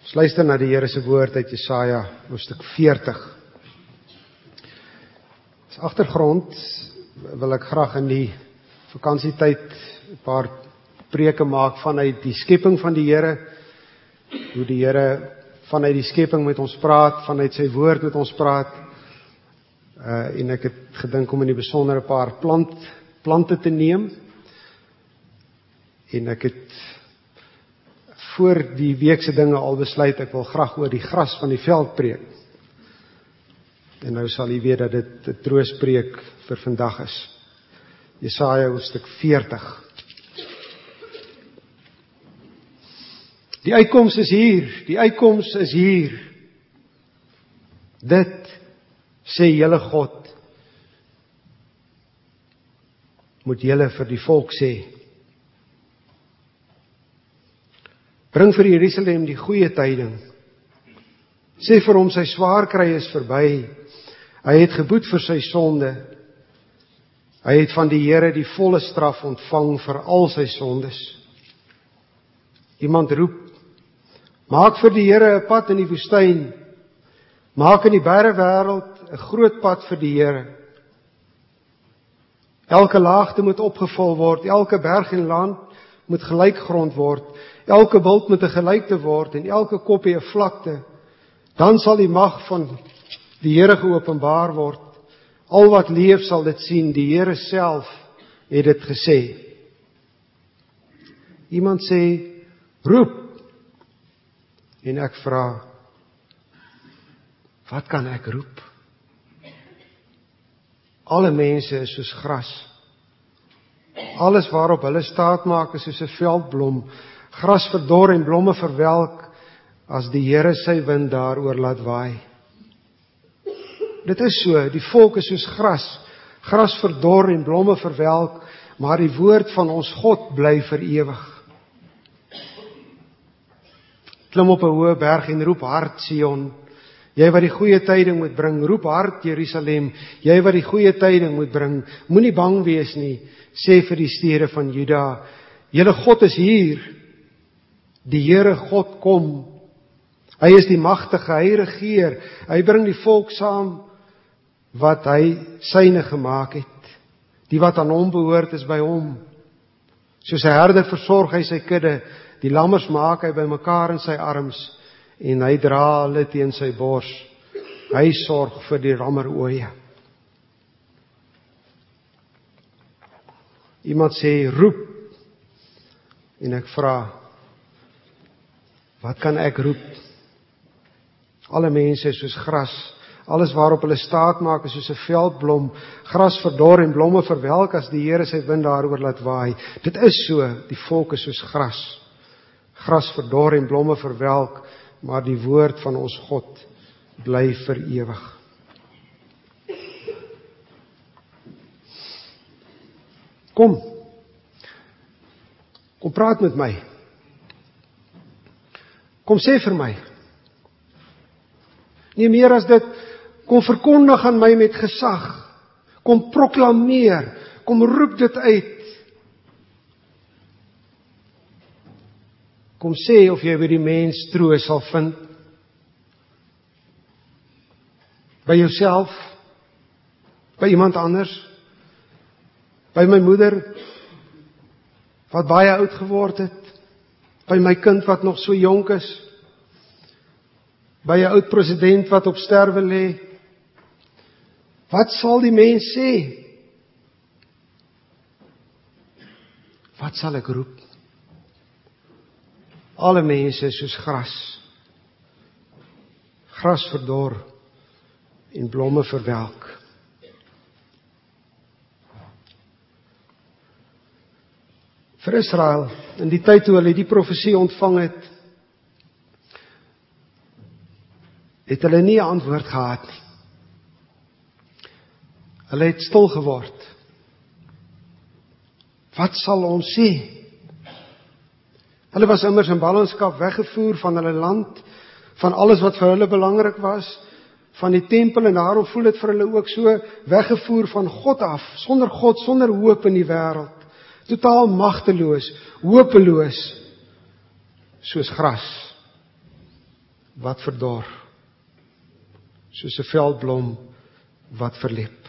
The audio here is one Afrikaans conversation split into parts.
Ons luister na die Here se woord uit Jesaja, hoofstuk 40. As agtergrond wil ek graag in die vakansietyd 'n paar preke maak vanuit die skepping van die Here, hoe die Here vanuit die skepping met ons praat, vanuit sy woord met ons praat, en ek het gedink om in die besonder 'n paar plante te neem, en ek het voor die weekse dinge al besluit, ek wil graag oor die gras van die veld preek. En nou sal jy weet dat dit 'n troostpreek vir vandag is. Jesaja hoofstuk 40. Die uitkoms is hier, die uitkoms is hier. Dit sê julle God, moet julle vir die volk sê. Bring vir Jerusalem die goeie tyding. Sê vir hom sy swaar kry is verby. Hy het geboet vir sy sonde. Hy het van die Here die volle straf ontvang vir al sy sondes. Iemand roep, maak vir die Here 'n pad in die woestyn. Maak in die berre wêreld 'n groot pad vir die Here. Elke laagte moet opgevul word, elke berg en land moet gelykgrond word. Elke bult moet 'n gelykte word en elke koppie 'n vlakte. Dan sal die mag van die Here geopenbaar word. Al wat leef sal dit sien, die Here self het dit gesê. Iemand sê, roep. En ek vra, wat kan ek roep? Alle mense is soos gras. Alles waarop hulle staat maak is soos 'n veldblom. Gras verdor en blomme verwelk as die Here sy wind daaroor laat waai. Dit is so, die volk is soos gras. Gras verdor en blomme verwelk, maar die woord van ons God bly vir ewig. Klim op 'n hoë berg en roep hard, Sion. Jy wat die goeie tyding moet bring, roep hard, Jerusalem. Jy wat die goeie tyding moet bring, moenie bang wees nie, sê vir die stede van Juda. Julle God is hier. Die Here God kom. Hy is die magtige, hy regeer. Hy bring die volk saam wat hy syne gemaak het. Die wat aan hom behoort is by hom. Soos 'n herder versorg hy sy kudde. Die lammers maak hy bymekaar in sy arms en hy dra hulle teen sy bors. Hy sorg vir die rammeroeie. Iemand sê roep. En ek vra, wat kan ek roep? Alle mense is soos gras. Alles waarop hulle staat maak is soos 'n veldblom. Gras verdor en blomme verwelk as die Here sy wind daaroor laat waai. Dit is so, die volk is soos gras. Gras verdor en blomme verwelk, maar die woord van ons God bly vir ewig. Kom praat met my. Kom sê vir my. Nie meer as dit, kom verkondig aan my met gesag. Kom proklameer, kom roep dit uit. Kom sê of jy by die mens troos sal vind. By jouself, by iemand anders, by my moeder, wat baie oud geword het, by my kind wat nog so jonk is, by 'n oud president wat op sterwe lê. Wat sal die mens sê? Wat sal ek roep? Alle mense is soos gras. Gras verdor en blomme verwelk. Vir Israel, in die tyd toe hulle die profesie ontvang het, het hulle nie 'n antwoord gehad nie. Hulle het stil geword. Wat sal ons sê? Hulle was immers in ballingskap weggevoer van hulle land, van alles wat vir hulle belangrik was, van die tempel, en daarom voel dit vir hulle ook so weggevoer van God af, sonder hoop in die wêreld. Totaal magteloos, hopeloos, soos gras. wat verdor, soos 'n veldblom wat verlep.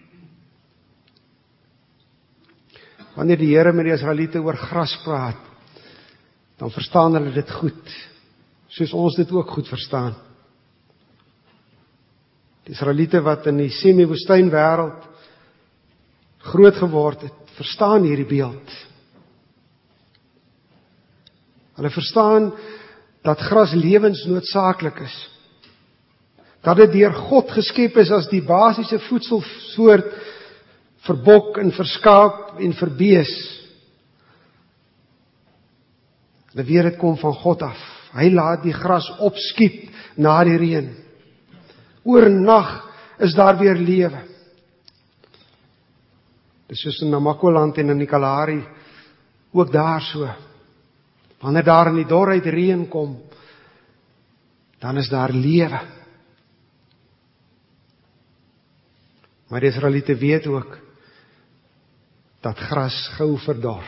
Wanneer die Here met die Israeliete oor gras praat, dan verstaan hulle dit goed, soos ons dit ook goed verstaan. Die Israeliete wat in die semi-woestyn wêreld groot geword het, verstaan hierdie beeld. Hulle verstaan dat gras lewensnoodsaaklik is. Dat dit deur God geskep is as die basiese voedselsoort vir bok en vir skaap en vir bees. Hulle weet dit kom van God af. Hy laat die gras opskiet na die reën. Oornag is daar weer lewe. Dis soos in Namakoland en in die Kalahari, ook daar so. Wanneer daar in die dorheid reën kom, dan is daar lewe. Maar die Israeliete weet ook dat gras gou verdor.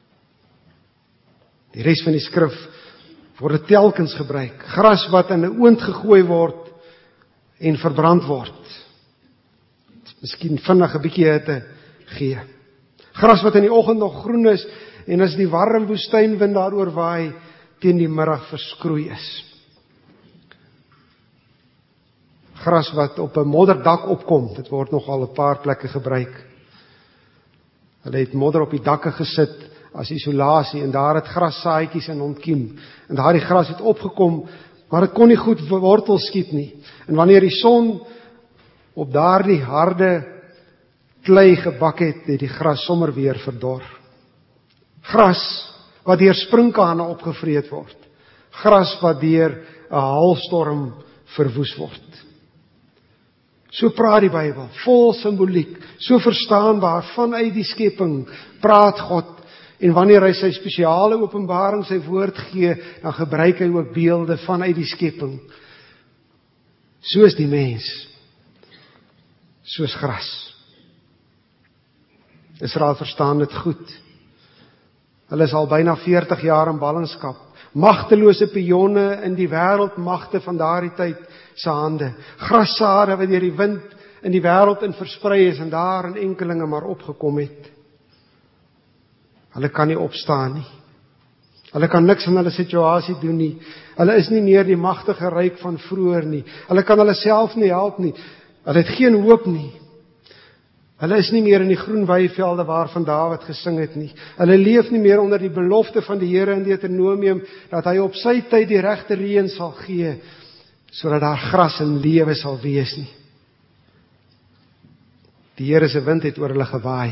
Die res van die skrif word telkens gebruik. Gras wat in 'n oond gegooi word en verbrand word. Miskien vinnig 'n bietjie hitte gee. Gras wat in die oggend nog groen is en as die warm woestynwind daaroor waai, teen die middag verskroei is. Gras wat op 'n modderdak opkom, dit word nogal 'n paar plekke gebruik. Hulle het modder op die dakke gesit as isolasie en daar het grassaadjies in ontkiem. En daardie gras het opgekom, maar dit kon nie goed wortel skiet nie. En wanneer die son op daardie harde klei gebak het, het die gras sommer weer verdor. Gras wat deur sprinkane opgevreet word. Gras wat deur 'n haalstorm verwoes word. So praat die Bybel, vol simboliek, so verstaanbaar, vanuit die skepping, praat God, en wanneer hy sy spesiale openbaring, sy woord gee, dan gebruik hy ook beelde vanuit die skepping. Soos die mens, soos gras. Israel verstaan dit goed. Hulle is al byna 40 jaar in ballingskap, magtelose pionne in die wêreldmagte van daardie tyd se hande. Grassade wat deur die wind in die wêreld in versprei is en daar in enkelinge maar opgekom het. Hulle kan nie opstaan nie. Hulle kan niks aan hulle situasie doen nie. Hulle is nie meer die magtige ryk van vroeër nie. Hulle kan hulle self nie help nie. Hulle het geen hoop nie. Hulle is nie meer in die groen weivelde waarvan Dawid gesing het nie. Hulle leef nie meer onder die belofte van die Here in Deuteronomium dat hy op sy tyd die regte reën sal gee, sodat daar gras en lewe sal wees nie. Die Here se wind het oor hulle gewaai.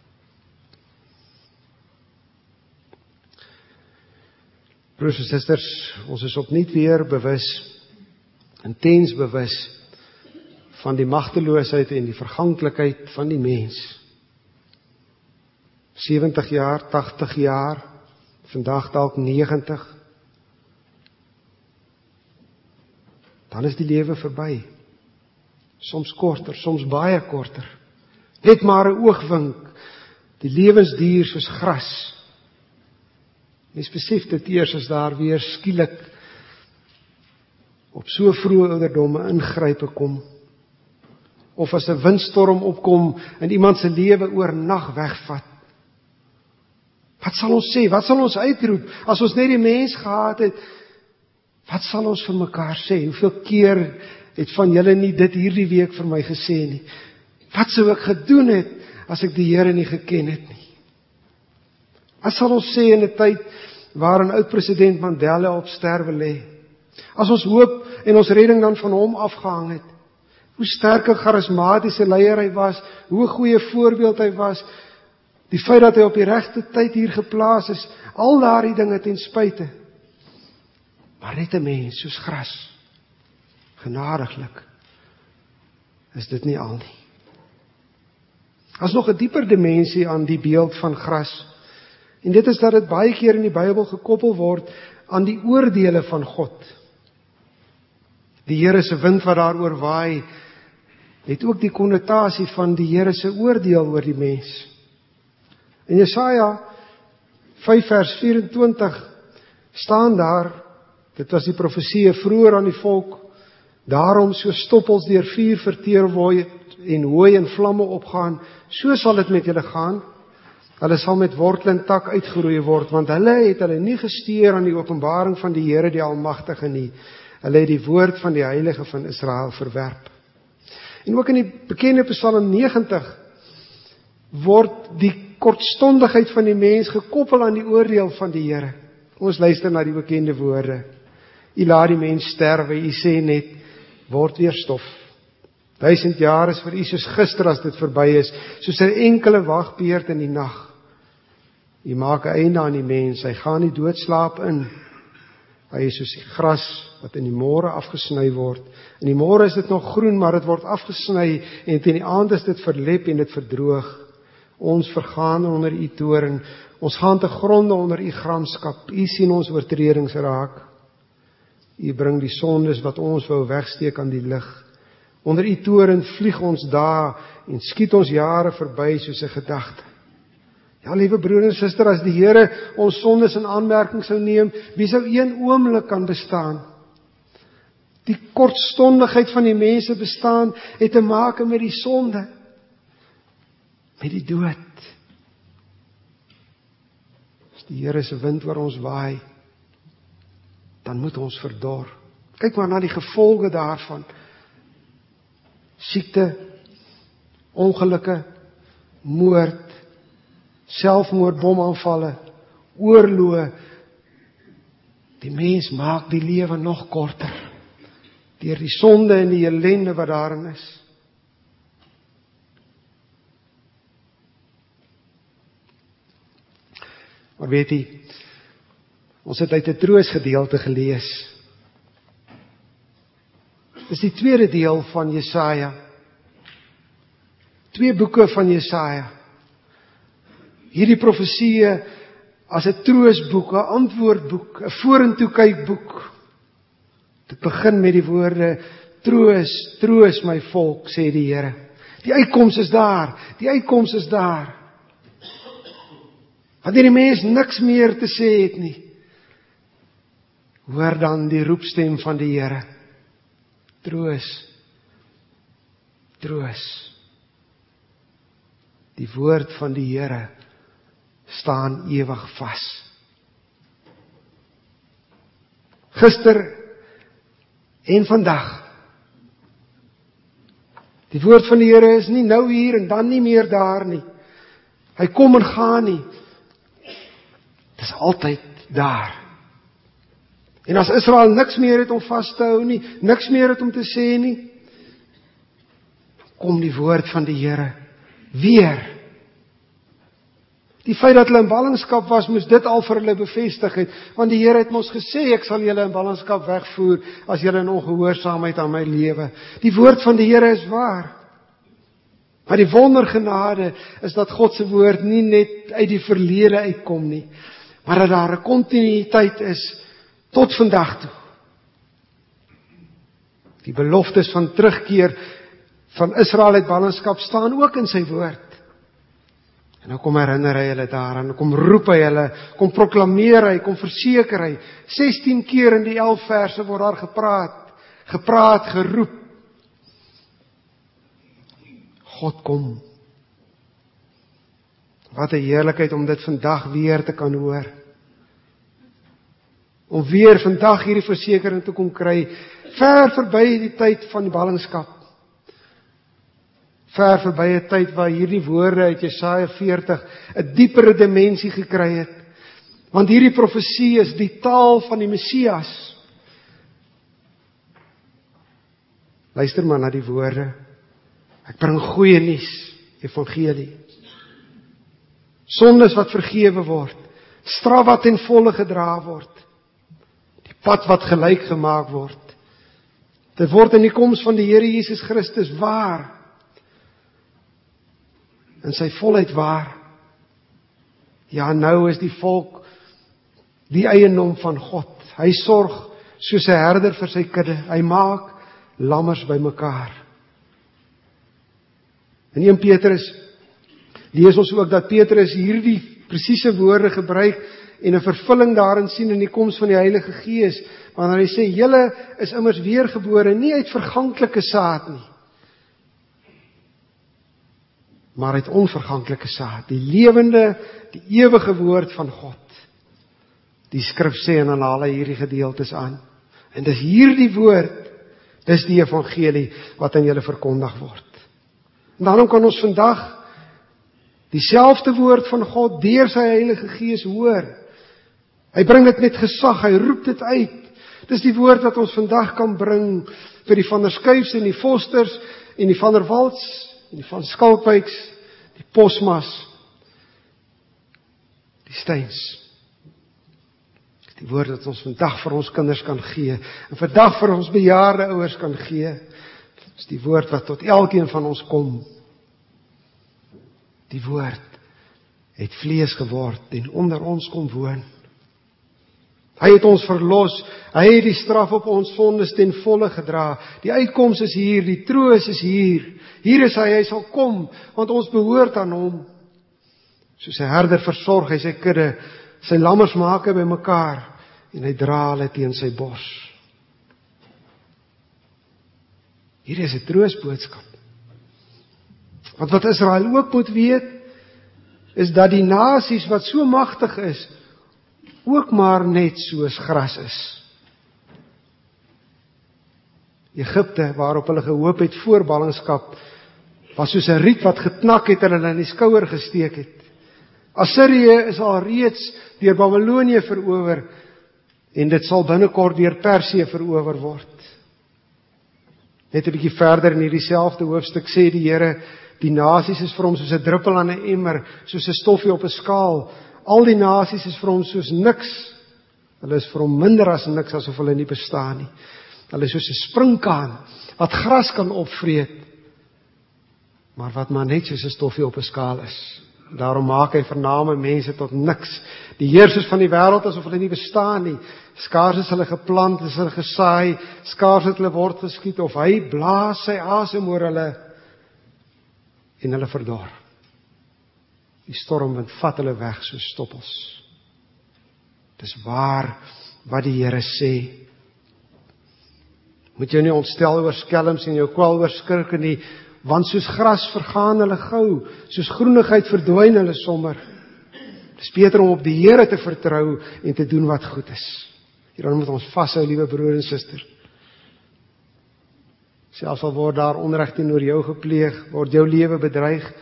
Broers en susters, ons is opnuut weer bewus, intens bewus van die magteloosheid en die verganklikheid van die mens. 70 jaar, 80 jaar, vandag dalk 90. Dan is die lewe verby. Soms korter, soms baie korter. Net maar 'n oogwink, die lewensduur soos gras. Mens besef dit eers as daar weer skielik op so vroeë ouderdomme ingrype kom. Of as 'n windstorm opkom en iemand se lewe oornag wegvat. Wat sal ons sê? Wat sal ons uitroep? As ons net die mens gehad het, wat sal ons vir mekaar sê? Hoeveel keer het van julle nie dit hierdie week vir my gesê nie? Wat sou ek gedoen het as ek die Here nie geken het nie? Wat sal ons sê in 'n tyd waarin oud-president Mandela op sterwe lê? As ons hoop en ons redding dan van hom afgehang het. Hoe sterk en charismatiese leier hy was, hoe 'n goeie voorbeeld hy was, die feit dat hy op die regte tyd hier geplaas is, al daardie dinge ten spyte. Maar net 'n mens soos gras, genadiglik, is dit nie al nie. As nog 'n dieper dimensie aan die beeld van gras, en dit is dat dit baie keer in die Bybel gekoppel word aan die oordeele van God. Die Here se wind wat daaroor waai, het ook die konnotasie van die Here se oordeel oor die mens. In Jesaja 5 vers 24 staan daar, Dit was die profesie vroeër aan die volk. Daarom so stoppels deur vuur verteer word en hooi in vlamme opgaan, so sal dit met julle gaan. Hulle sal met wortel en tak uitgeroei word, want hulle het hulle nie gesteer aan die openbaring van die Here die Almagtige nie. Hulle het die woord van die Heilige van Israel verwerp. En ook in die bekende Psalm 90 word die kortstondigheid van die mens gekoppel aan die oordeel van die Here. Ons luister na die bekende woorde. U laat die mens sterwe, u sê net, word weer stof. 1000 jaar is vir u soos gister as dit verby is, soos 'n enkele wagbeurt in die nag. U maak 'n einde aan die mens, hy gaan die doodslaap in. Hy is soos die gras wat in die môre afgesny word. In die môre is dit nog groen, maar dit word afgesny en teen die aand is dit verlep en dit verdroog. Ons vergaan onder u toorn, ons gaan te gronde onder u gramskap. U sien ons oortredings raak. U bring die sondes wat ons wou wegsteek aan die lig. Onder u toorn vlieg ons dae en skiet ons jare verby soos 'n gedagte. Ja, liewe broer en suster, as die Here ons sondes in aanmerking sou neem, wie sou een oomblik kan bestaan? Die kortstondigheid van die mense bestaan het te maak met die sonde, met die dood. As die Here se wind oor ons waai, dan moet ons verdor. Kyk maar na die gevolge daarvan. Siekte, ongelukke, moord, selfmoord, bomaanvalle, oorloë. Die mens maak die lewe nog korter deur die sonde en die ellende wat daarin is. Maar weet jy, ons het uit 'n troosgedeelte gelees. Dis die tweede deel van Jesaja. 2 boeke van Jesaja. Hierdie profesieë as 'n troosboek, 'n antwoordboek, 'n vorentoe kykboek. Dit begin met die woorde: troos, troos my volk, sê die Here. Die uitkoms is daar, die uitkoms is daar. Wanneer die mens niks meer te sê het nie, hoor dan die roepstem van die Here. Troos, troos. Die woord van die Here staan ewig vas. Gister en vandag. Die woord van die Here is nie nou hier en dan nie meer daar nie. Hy kom en gaan nie. Dit is altyd daar. En as Israel niks meer het om vas te hou nie, niks meer het om te sê nie, kom die woord van die Here weer. Die feit dat hulle in ballingskap was, moes dit al vir hulle bevestig het, want die Here het mos gesê, ek sal julle in ballingskap wegvoer, as julle in ongehoorsaamheid aan my lewe. Die woord van die Here is waar. Maar die wondergenade is dat God se woord nie net uit die verlede uitkom nie, maar dat daar 'n kontinuïteit is tot vandag toe. Die beloftes van terugkeer van Israel uit ballingskap staan ook in sy woord. En nou kom herinner hy hulle daaraan, kom roep hy hulle, kom proklameer hy, kom verseker hy. 16 keer in die 11 verse word daar gepraat, geroep. God kom. Wat 'n heerlikheid om dit vandag weer te kan hoor. Om weer vandag hierdie versekering te kom kry, ver verby die tyd van die ballingskap. Ver verby 'n tyd waar hierdie woorde uit Jesaja 40 'n diepere dimensie gekry het. Want hierdie profesie is die taal van die Messias. Luister maar na die woorde. Ek bring goeie nuus, evangelie. Sondes wat vergewe word, straf wat ten volle gedra word, die pad wat gelyk gemaak word. Dit word in die koms van die Here Jesus Christus waar. In sy volheid waar. Ja, nou is die volk die eiendom van God. Hy sorg soos 'n herder vir sy kudde. Hy maak lammers bymekaar. In 1 Petrus lees ons ook dat Petrus hierdie presiese woorde gebruik en 'n vervulling daarin sien in die koms van die Heilige Gees, wanneer hy sê, julle is immers weergebore, nie uit verganklike saad nie, maar uit onverganklike saad, die lewende, die ewige woord van God. Die skrif sê, en dan haal hy hierdie gedeeltes aan, en dis hierdie woord, dis die evangelie, wat aan julle verkondig word. En daarom kan ons vandag, dieselfde woord van God, deur sy Heilige Gees hoor. Hy bring dit met gesag, hy roep dit uit. Dis die woord wat ons vandag kan bring, vir die van der Skyfs en die Vosters, en die van der Walts, en die van Skalkwyks, die Posmas, die Steins. Die woord wat ons vandag vir ons kinders kan gee, en vandag vir ons bejaarde ouers kan gee, is die woord wat tot elkeen van ons kom. Die woord het vlees geword en onder ons kom woon. Hy het ons verlos, hy het die straf op ons sondes ten volle gedra. Die uitkoms is hier, die troos is hier. Hier is hy sal kom, want ons behoort aan hom. Soos 'n herder versorg hy sy kudde, sy lammers maak hy bymekaar, en hy dra hulle teen sy bors. Hier is 'n troostboodskap. Want wat Israel ook moet weet, is dat die nasies wat so magtig is, ook maar net soos gras is. Egipte, waarop hulle gehoop het voor ballingskap, was soos 'n riet wat geknak het en hulle in die skouer gesteek het. Assirië is al reeds deur Babylonië verower, en dit sal binnekort deur Persië verower word. Net 'n bietjie verder in hierdie selfde hoofstuk sê die Here, die nasies is vir hom soos 'n druppel aan 'n emmer, soos 'n stoffie op 'n skaal. Al die nasies is vir hom soos niks. Hulle is vir hom minder as niks, asof hulle nie bestaan nie. Hulle is soos 'n springkaan, wat gras kan opvreet, maar wat maar net soos 'n stoffie op 'n skaal is. Daarom maak hy vername mense tot niks. Die heersers van die wêreld asof hulle nie bestaan nie. Skaars is hulle geplant, is hulle gesaai, skaars het hulle word geskiet, of hy blaas sy asem oor hulle, en hulle verdor. Die stormwind vat hulle weg soos stoppels. Dis waar wat die Here sê. Moet jou nie ontstel oor skelms en jou kwel oor skurke nie, want soos gras vergaan hulle gou, soos groenigheid verdwyn hulle sommer. Dis beter om op die Here te vertrou en te doen wat goed is. Hieraan moet ons vashou, liewe broer en suster. Selfs al word daar onreg teenoor jou gepleeg, word jou lewe bedreig,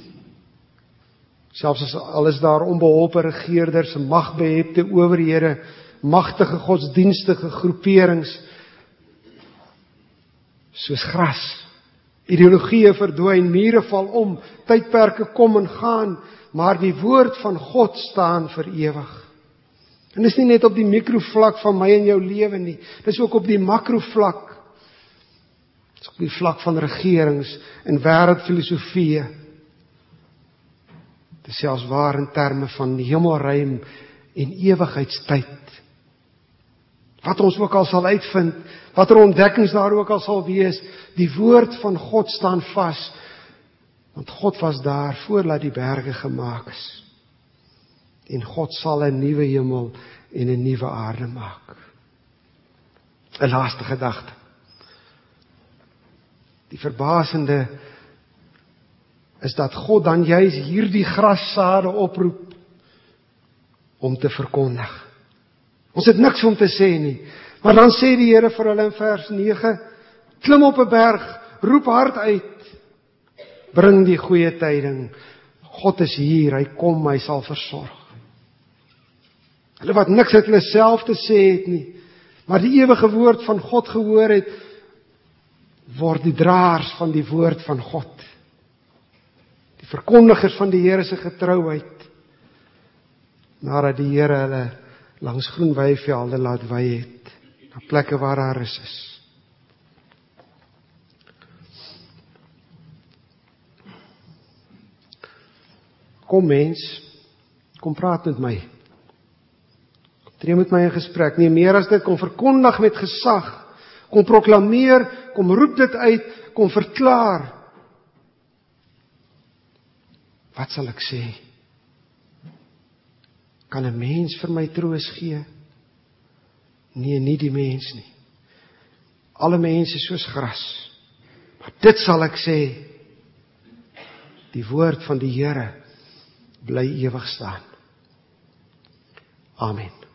selfs al is daar onbeholpe regeerders, magbehepte owerhede, magtige godsdienstige groeperings, soos gras. Ideologieë verdwyn, mure val om, tydperke kom en gaan, maar die woord van God staan vir ewig. En dis nie net op die mikrovlak van my en jou lewe nie, dis ook op die makrovlak. Dis op die vlak van regerings en wêreldfilosofieë. Dis selfs waar in terme van hemelruim en ewigheidstyd. Wat ons ook al sal uitvind, watter ontdekkings daar ook al sal wees, die woord van God staan vas, want God was daar voordat die berge gemaak is. En God sal 'n nuwe hemel en 'n nuwe aarde maak. 'n Laaste gedagte. Die verbasende is dat God dan juis hierdie grassade oproep om te verkondig. Ons het niks om te sê nie, maar dan sê die Here vir hulle in vers 9, klim op 'n berg, roep hard uit, bring die goeie tyding, God is hier, hy kom, hy sal versorg. Hulle wat niks uit hulle self te sê het nie, maar die ewige woord van God gehoor het, word die draers van die woord van God. Die verkondigers van die Here se getrouheid, nadat die Here hulle langs groen weivelde laat wei het, na plekke waar daar rus is. Kom mens, kom praat met my. Tree met my in gesprek, nie meer as dit, kom verkondig met gesag, kom proklameer, kom roep dit uit, kom verklaar. Wat sal ek sê? Kan 'n mens vir my troos gee? Nee, nie die mens nie. Alle mense soos gras. Maar dit sal ek sê, die woord van die Here bly ewig staan. Amen.